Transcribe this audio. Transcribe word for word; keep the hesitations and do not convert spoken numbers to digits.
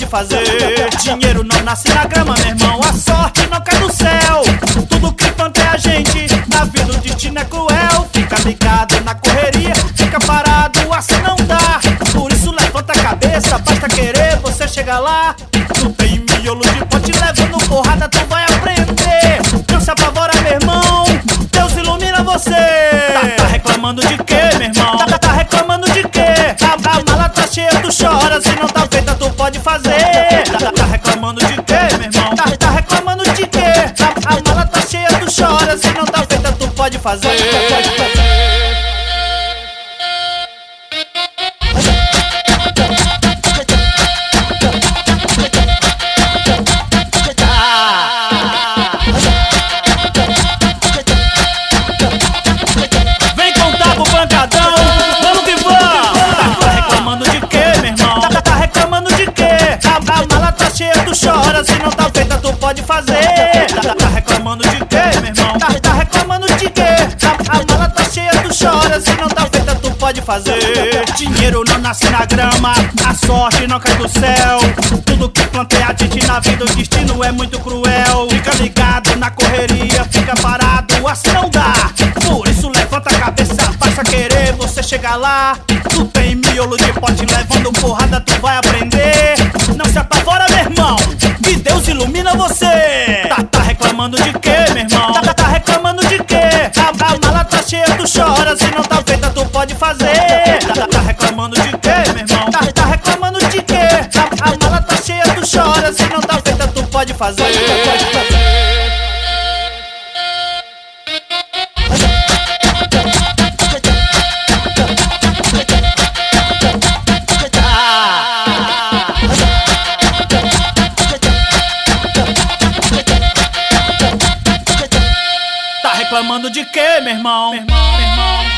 fazer. Dinheiro não nasce na grama, meu irmão, a sorte não cai do céu. Tudo que planta é a gente, na vida o destino é cruel. Fica ligado na correria, fica parado, assim não dá. Por isso levanta a cabeça, basta querer, você chega lá. Tu tem miolo de pote, levando porrada, tu vai aprender. Não se apavora, meu irmão, Deus ilumina você. Tá, tá reclamando de quê, meu irmão? Tá, tá reclamando de quê? A, a mala tá cheia, tu chora, se não tá feita tu pode fazer. Tá, tá reclamando de quê, meu irmão? Tá, tá reclamando de quê? A, a mala tá cheia, tu chora, se não tá feita tu pode fazer. Pode fazer. Tu chora, se não tá feita tu pode fazer. Tá, tá reclamando de quê, meu irmão? Tá, tá reclamando de quê? A, a mala tá cheia, tu chora, se não tá feita tu pode fazer. Dinheiro não nasce na grama, a sorte não cai do céu. Tudo que plantei a gente na vida, o destino é muito cruel. Fica ligado na correria, fica parado, assim não dá. Por isso levanta a cabeça, basta querer, você chega lá. Tu tem miolo de pote, levando porrada, tu vai aprender. Não se apavora, meu irmão, que Deus ilumina você. Tá, tá reclamando de quê, meu irmão? Tá, tá reclamando de quê? A, a mala tá cheia, tu chora, se não tá feita tu pode fazer. Tá, tá reclamando de quê, meu irmão? Tá, tá reclamando de quê? A, a mala tá cheia, tu chora, se não tá feita tu pode fazer. Pode fazer. Reclamando de quê, meu irmão? Meu irmão, meu irmão.